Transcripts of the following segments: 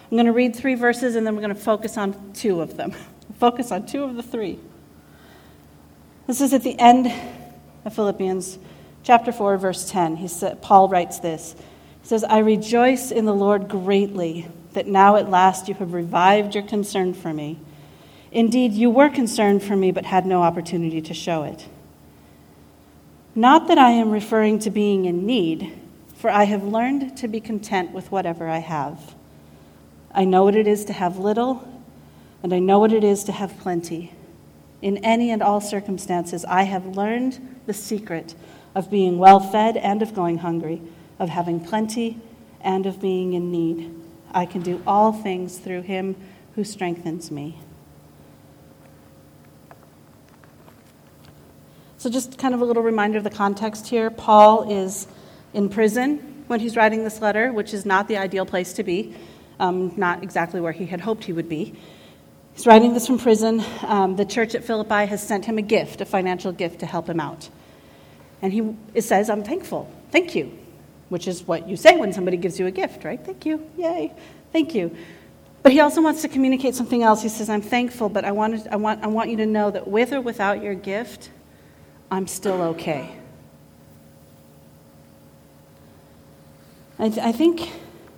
I'm going to read 3 verses, and then we're going to focus on 2 of them. Focus on 2 of the 3. This is at the end of Philippians chapter 4, verse 10. Paul writes this. He says, I rejoice in the Lord greatly that now at last you have revived your concern for me. Indeed, you were concerned for me, but had no opportunity to show it. Not that I am referring to being in need, for I have learned to be content with whatever I have. I know what it is to have little, and I know what it is to have plenty. In any and all circumstances, I have learned the secret of being well-fed and of going hungry, of having plenty and of being in need. I can do all things through him who strengthens me. So just kind of a little reminder of the context here. Paul is in prison when he's writing this letter, which is not the ideal place to be, not exactly where he had hoped he would be. He's writing this from prison. The church at Philippi has sent him a gift, a financial gift to help him out. And it says, I'm thankful. Thank you. Which is what you say when somebody gives you a gift, right? Thank you. Yay. Thank you. But he also wants to communicate something else. He says, I'm thankful, but I want you to know that with or without your gift, I'm still okay. I think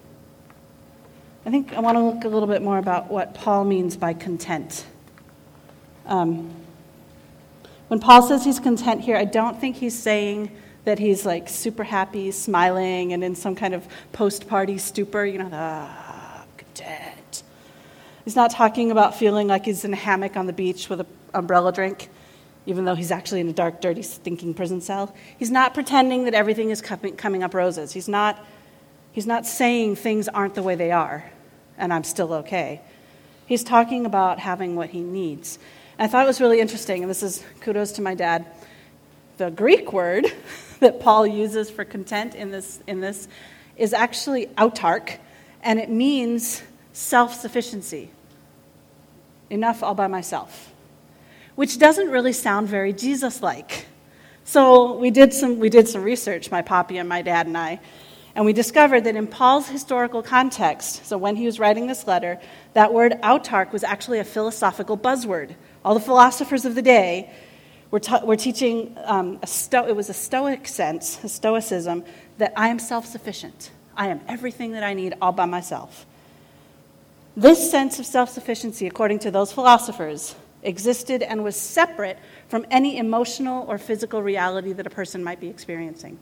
I want to look a little bit more about what Paul means by content. When Paul says he's content here, I don't think he's saying that he's like super happy, smiling, and in some kind of post-party stupor, content. He's not talking about feeling like he's in a hammock on the beach with an umbrella drink, even though he's actually in a dark, dirty, stinking prison cell. He's not pretending that everything is coming up roses. He's not saying things aren't the way they are, and I'm still okay. He's talking about having what he needs. And I thought it was really interesting, and this is kudos to my dad. The Greek word that Paul uses for content in this is actually autark, and it means self-sufficiency. Enough all by myself. Which doesn't really sound very Jesus-like. So we did some research, my poppy and my dad and I, and we discovered that in Paul's historical context, so when he was writing this letter, that word autark was actually a philosophical buzzword. All the philosophers of the day were teaching it was a stoic sense, a stoicism, that I am self-sufficient. I am everything that I need all by myself. This sense of self-sufficiency, according to those philosophers, existed and was separate from any emotional or physical reality that a person might be experiencing.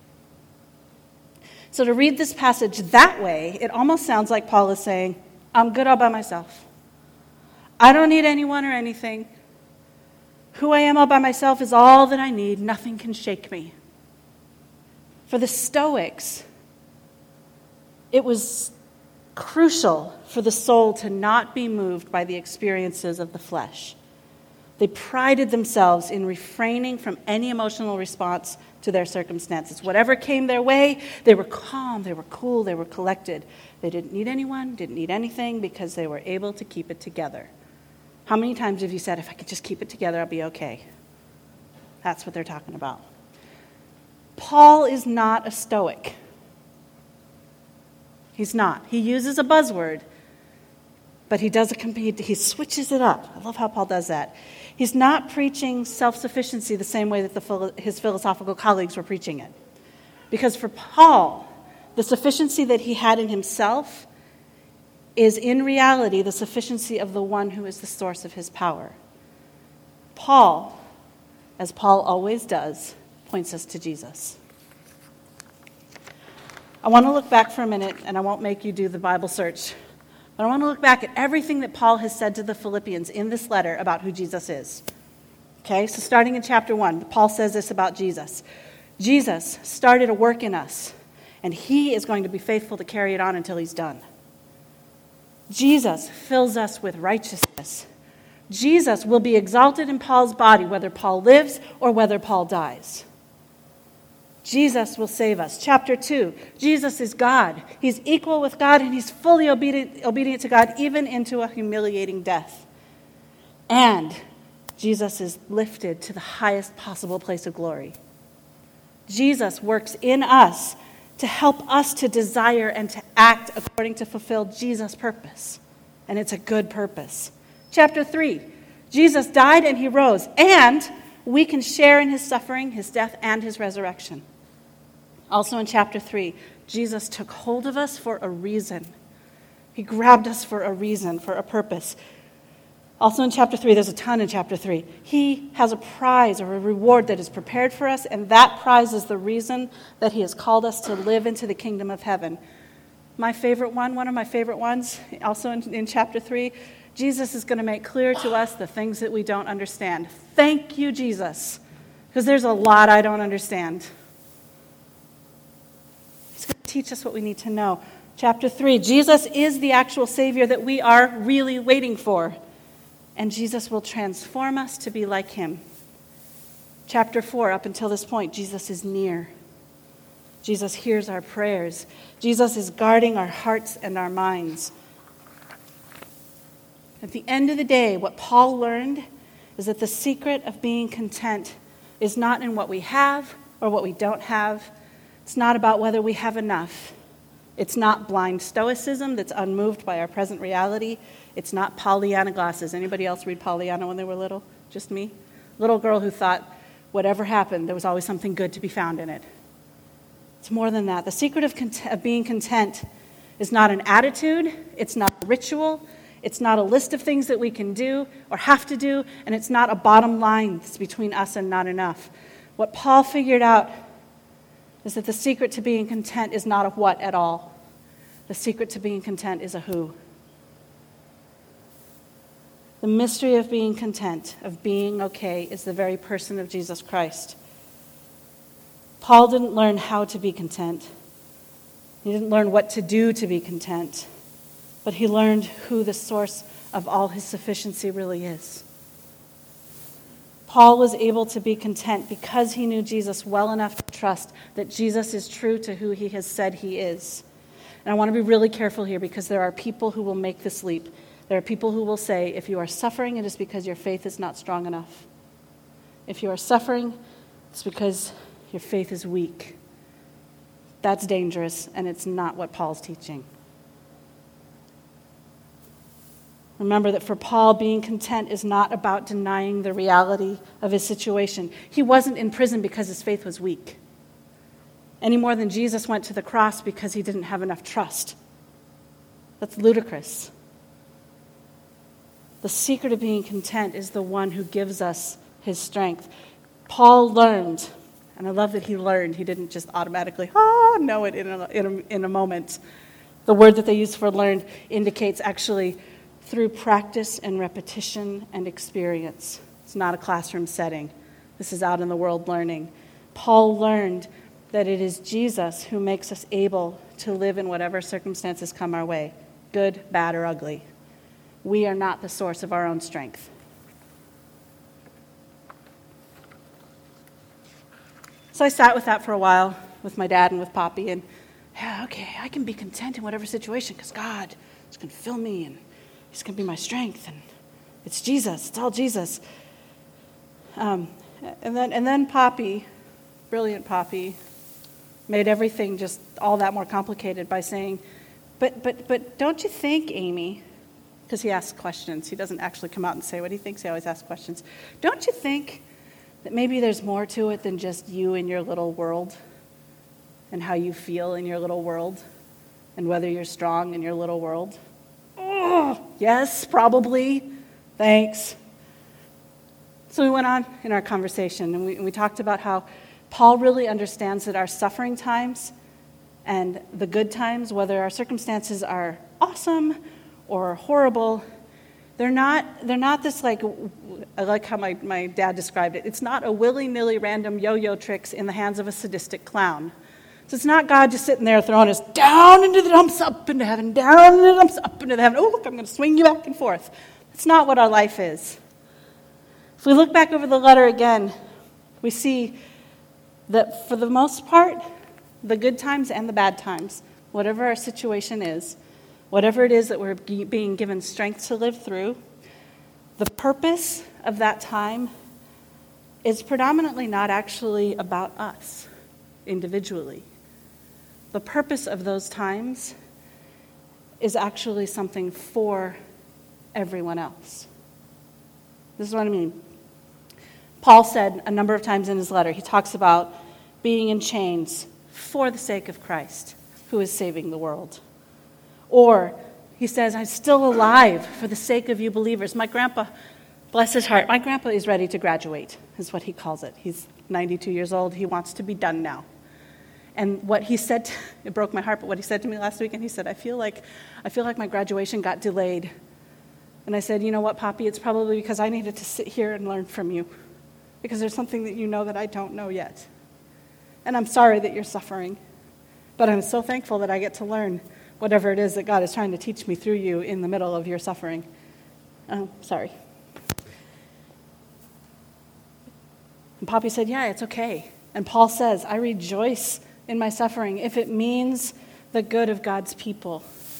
So to read this passage that way, it almost sounds like Paul is saying, I'm good all by myself. I don't need anyone or anything. Who I am all by myself is all that I need. Nothing can shake me. For the Stoics, it was crucial for the soul to not be moved by the experiences of the flesh. They prided themselves in refraining from any emotional response to their circumstances. Whatever came their way, they were calm, they were cool, they were collected. They didn't need anyone, didn't need anything, because they were able to keep it together. How many times have you said, if I could just keep it together, I'll be okay? That's what they're talking about. Paul is not a Stoic. He's not. He uses a buzzword, but he switches it up. I love how Paul does that. He's not preaching self-sufficiency the same way that his philosophical colleagues were preaching it. Because for Paul, the sufficiency that he had in himself is in reality the sufficiency of the one who is the source of his power. Paul, as Paul always does, points us to Jesus. I want to look back for a minute, and I won't make you do the Bible search, but I want to look back at everything that Paul has said to the Philippians in this letter about who Jesus is. Okay, so starting in chapter 1, Paul says this about Jesus. Jesus started a work in us, and he is going to be faithful to carry it on until he's done. Jesus fills us with righteousness. Jesus will be exalted in Paul's body, whether Paul lives or whether Paul dies. Jesus will save us. Chapter 2, Jesus is God. He's equal with God, and he's fully obedient to God, even into a humiliating death. And Jesus is lifted to the highest possible place of glory. Jesus works in us to help us to desire and to act according to fulfill Jesus' purpose. And it's a good purpose. Chapter 3, Jesus died and he rose, and we can share in his suffering, his death, and his resurrection. Also in chapter 3, Jesus took hold of us for a reason. He grabbed us for a reason, for a purpose. Also in chapter 3, there's a ton in chapter 3. He has a prize or a reward that is prepared for us, and that prize is the reason that he has called us to live into the kingdom of heaven. My favorite one of my favorite ones, also in chapter 3, Jesus is going to make clear to us the things that we don't understand. Thank you, Jesus, because there's a lot I don't understand. He's going to teach us what we need to know. Chapter 3, Jesus is the actual Savior that we are really waiting for. And Jesus will transform us to be like him. Chapter 4, up until this point, Jesus is near. Jesus hears our prayers. Jesus is guarding our hearts and our minds. At the end of the day, what Paul learned is that the secret of being content is not in what we have or what we don't have. It's not about whether we have enough. It's not blind stoicism that's unmoved by our present reality. It's not Pollyanna glasses. Anybody else read Pollyanna when they were little? Just me? Little girl who thought whatever happened, there was always something good to be found in it. It's more than that. The secret of being content is not an attitude. It's not a ritual. It's not a list of things that we can do or have to do. And it's not a bottom line that's between us and not enough. What Paul figured out is that the secret to being content is not a what at all. The secret to being content is a who. The mystery of being content, of being okay, is the very person of Jesus Christ. Paul didn't learn how to be content. He didn't learn what to do to be content. But he learned who the source of all his sufficiency really is. Paul was able to be content because he knew Jesus well enough to trust that Jesus is true to who he has said he is. And I want to be really careful here because there are people who will make this leap. There are people who will say, if you are suffering, it is because your faith is not strong enough. If you are suffering, it's because your faith is weak. That's dangerous, and it's not what Paul's teaching. Remember that for Paul, being content is not about denying the reality of his situation. He wasn't in prison because his faith was weak, any more than Jesus went to the cross because he didn't have enough trust. That's ludicrous. The secret of being content is the one who gives us his strength. Paul learned, and I love that he learned. He didn't just automatically know it in a moment. The word that they use for learned indicates actually through practice and repetition and experience. It's not a classroom setting. This is out in the world learning. Paul learned that it is Jesus who makes us able to live in whatever circumstances come our way, good, bad, or ugly. We are not the source of our own strength. So I sat with that for a while with my dad and with Poppy, and okay, I can be content in whatever situation because God is going to fill me and he's going to be my strength, and it's Jesus. It's all Jesus. And then Poppy, brilliant Poppy, made everything just all that more complicated by saying, but don't you think, Amy, because he asks questions. He doesn't actually come out and say what he thinks. He always asks questions. Don't you think that maybe there's more to it than just you in your little world and how you feel in your little world and whether you're strong in your little world? Oh, yes, probably. Thanks. So we went on in our conversation, and we talked about how Paul really understands that our suffering times and the good times, whether our circumstances are awesome or horrible, they're not this like, I like how my dad described it. It's not a willy-nilly random yo-yo tricks in the hands of a sadistic clown. So it's not God just sitting there throwing us down into the dumps, up into heaven, down into the dumps, up into the heaven. Oh, look, I'm going to swing you back and forth. That's not what our life is. If we look back over the letter again, we see that for the most part, the good times and the bad times, whatever our situation is, whatever it is that we're being given strength to live through, the purpose of that time is predominantly not actually about us individually. the purpose of those times is actually something for everyone else. This is what I mean. Paul said a number of times in his letter, he talks about being in chains for the sake of Christ, who is saving the world. Or he says, I'm still alive for the sake of you believers. My grandpa, bless his heart, my grandpa is ready to graduate, is what he calls it. He's 92 years old. He wants to be done now. And what he said, it broke my heart, but what he said to me last week, and he said, I feel like my graduation got delayed. And I said, you know what, Poppy, it's probably because I needed to sit here and learn from you, because there's something that you know that I don't know yet. And I'm sorry that you're suffering, but I'm so thankful that I get to learn whatever it is that God is trying to teach me through you in the middle of your suffering. Sorry. And Poppy said, yeah, it's okay. And Paul says, I rejoice in my suffering if it means the good of God's people.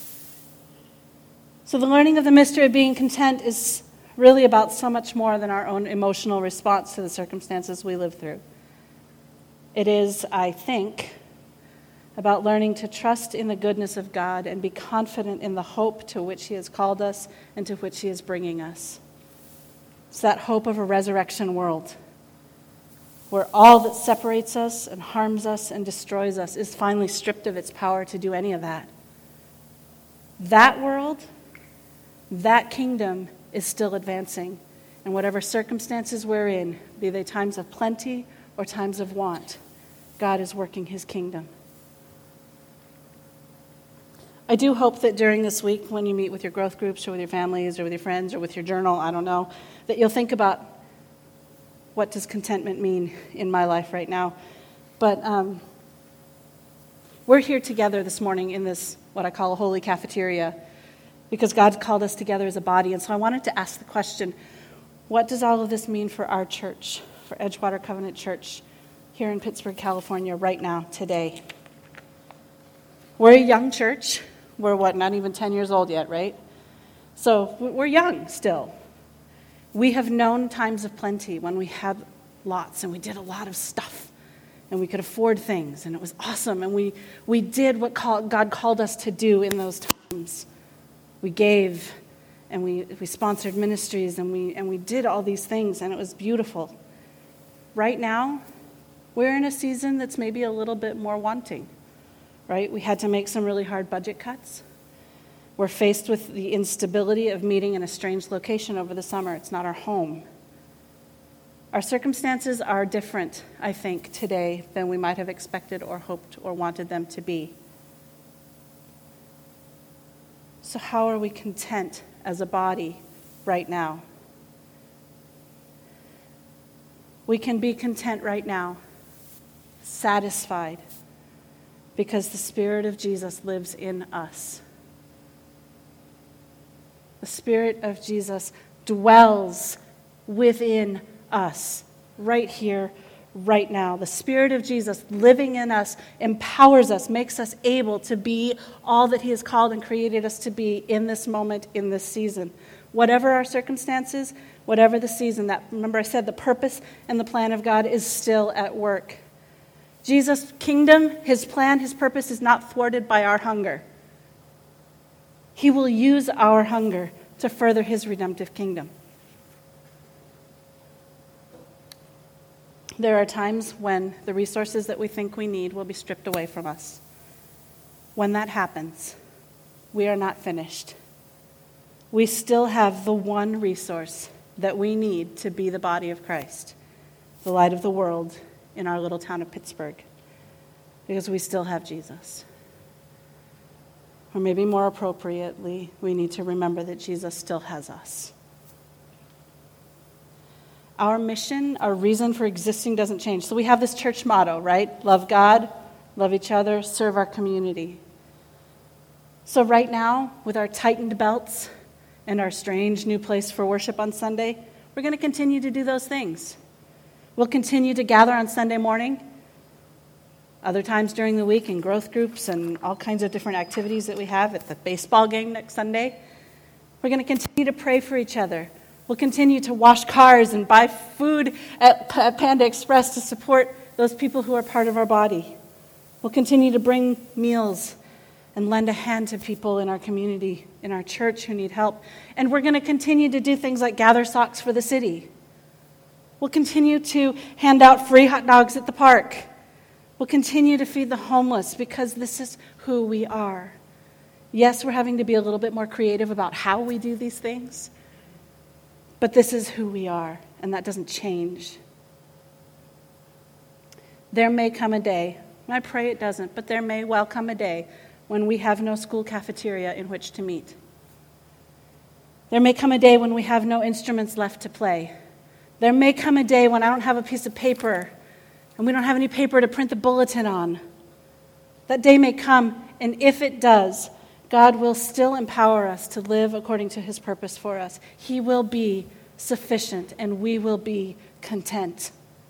So the learning of the mystery of being content is really about so much more than our own emotional response to the circumstances we live through. It is, I think, about learning to trust in the goodness of God and be confident in the hope to which He has called us and to which He is bringing us. It's that hope of a resurrection world where all that separates us and harms us and destroys us is finally stripped of its power to do any of that. That world, that kingdom is still advancing. And whatever circumstances we're in, be they times of plenty or times of want, God is working His kingdom. I do hope that during this week, when you meet with your growth groups or with your families or with your friends or with your journal, I don't know, that you'll think about what does contentment mean in my life right now. But we're here together this morning in this, what I call a holy cafeteria, because God called us together as a body. And so I wanted to ask the question, what does all of this mean for our church, for Edgewater Covenant Church here in Pittsburgh, California, right now, today? We're a young church. We're not even 10 years old yet, right? So we're young still. We have known times of plenty when we had lots and we did a lot of stuff and we could afford things and it was awesome and we did what God called us to do in those times. We gave and we sponsored ministries and we did all these things and it was beautiful. Right now, we're in a season that's maybe a little bit more wanting, right? We had to make some really hard budget cuts. We're faced with the instability of meeting in a strange location over the summer. It's not our home. Our circumstances are different, I think, today than we might have expected or hoped or wanted them to be. So how are we content as a body right now? We can be content right now, satisfied, because the Spirit of Jesus lives in us. The Spirit of Jesus dwells within us, right here, right now. The Spirit of Jesus living in us empowers us, makes us able to be all that He has called and created us to be in this moment, in this season. Whatever our circumstances, whatever the season, remember I said the purpose and the plan of God is still at work. Jesus' kingdom, His plan, His purpose is not thwarted by our hunger. He will use our hunger to further His redemptive kingdom. There are times when the resources that we think we need will be stripped away from us. When that happens, we are not finished. We still have the one resource that we need to be the body of Christ, the light of the world in our little town of Pittsburgh, because we still have Jesus. Or maybe more appropriately, we need to remember that Jesus still has us. Our mission, our reason for existing doesn't change. So we have this church motto, right? Love God, love each other, serve our community. So right now, with our tightened belts and our strange new place for worship on Sunday, we're going to continue to do those things. We'll continue to gather on Sunday morning, other times during the week in growth groups and all kinds of different activities that we have at the baseball game next Sunday. We're going to continue to pray for each other. We'll continue to wash cars and buy food at Panda Express to support those people who are part of our body. We'll continue to bring meals and lend a hand to people in our community, in our church who need help. And we're going to continue to do things like gather socks for the city. We'll continue to hand out free hot dogs at the park. We'll continue to feed the homeless because this is who we are. Yes, we're having to be a little bit more creative about how we do these things, but this is who we are, and that doesn't change. There may come a day, and I pray it doesn't, but there may well come a day when we have no school cafeteria in which to meet. There may come a day when we have no instruments left to play. There may come a day when I don't have a piece of paper and we don't have any paper to print the bulletin on. That day may come, and if it does, God will still empower us to live according to his purpose for us. He will be sufficient, and we will be content.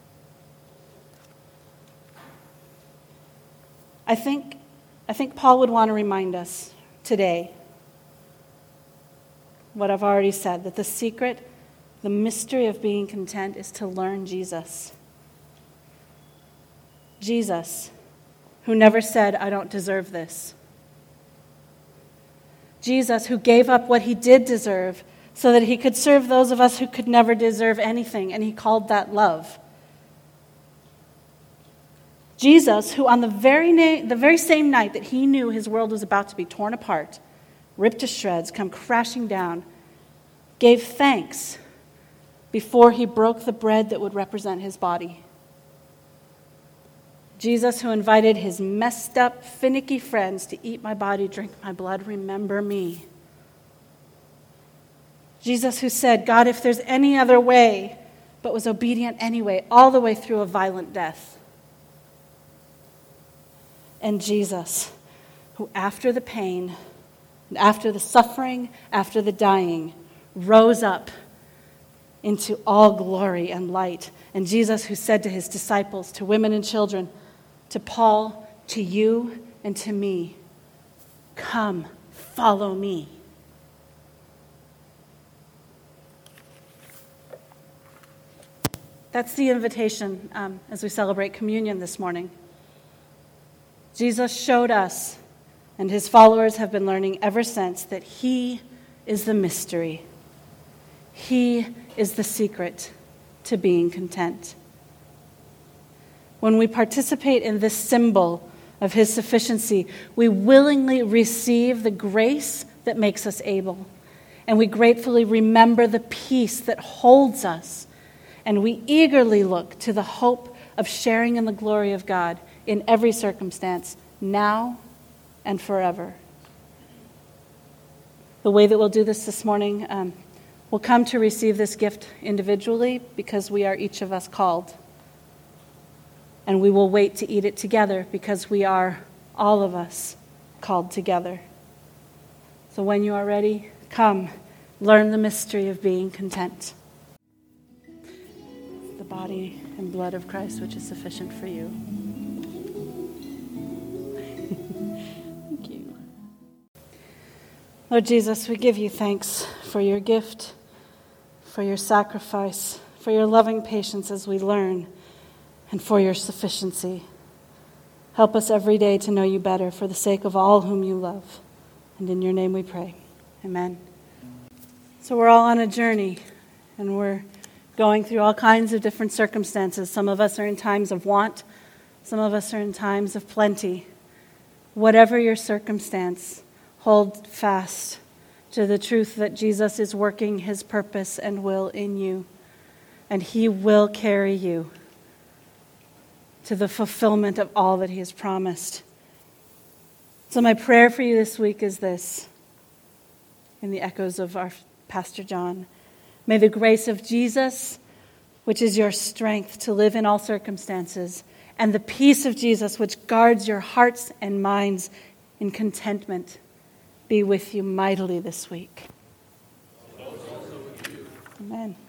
I think Paul would want to remind us today what I've already said, that the secret, the mystery of being content is to learn Jesus. Jesus, who never said, I don't deserve this. Jesus, who gave up what he did deserve so that he could serve those of us who could never deserve anything, and he called that love. Jesus, who on the very same night that he knew his world was about to be torn apart, ripped to shreds, come crashing down, gave thanks before he broke the bread that would represent his body. Jesus, who invited his messed up, finicky friends to eat my body, drink my blood, remember me. Jesus, who said, God, if there's any other way, but was obedient anyway, all the way through a violent death. And Jesus, who after the pain, and after the suffering, after the dying, rose up into all glory and light. And Jesus, who said to his disciples, to women and children, to Paul, to you, and to me, come, follow me. That's the invitation as we celebrate communion this morning. Jesus showed us, and his followers have been learning ever since, that he is the mystery. He is the secret to being content. When we participate in this symbol of his sufficiency, we willingly receive the grace that makes us able, and we gratefully remember the peace that holds us, and we eagerly look to the hope of sharing in the glory of God in every circumstance, now and forever. The way that we'll do this morning, we'll come to receive this gift individually because we are each of us called. And we will wait to eat it together because we are, all of us, called together. So when you are ready, come, learn the mystery of being content. The body and blood of Christ, which is sufficient for you. Thank you. Lord Jesus, we give you thanks for your gift, for your sacrifice, for your loving patience as we learn, and for your sufficiency. Help us every day to know you better for the sake of all whom you love. And in your name we pray. Amen. So we're all on a journey, and we're going through all kinds of different circumstances. Some of us are in times of want. Some of us are in times of plenty. Whatever your circumstance, hold fast to the truth that Jesus is working his purpose and will in you, and he will carry you to the fulfillment of all that he has promised. So my prayer for you this week is this, in the echoes of our Pastor John. May the grace of Jesus, which is your strength to live in all circumstances, and the peace of Jesus, which guards your hearts and minds in contentment, be with you mightily this week. Amen.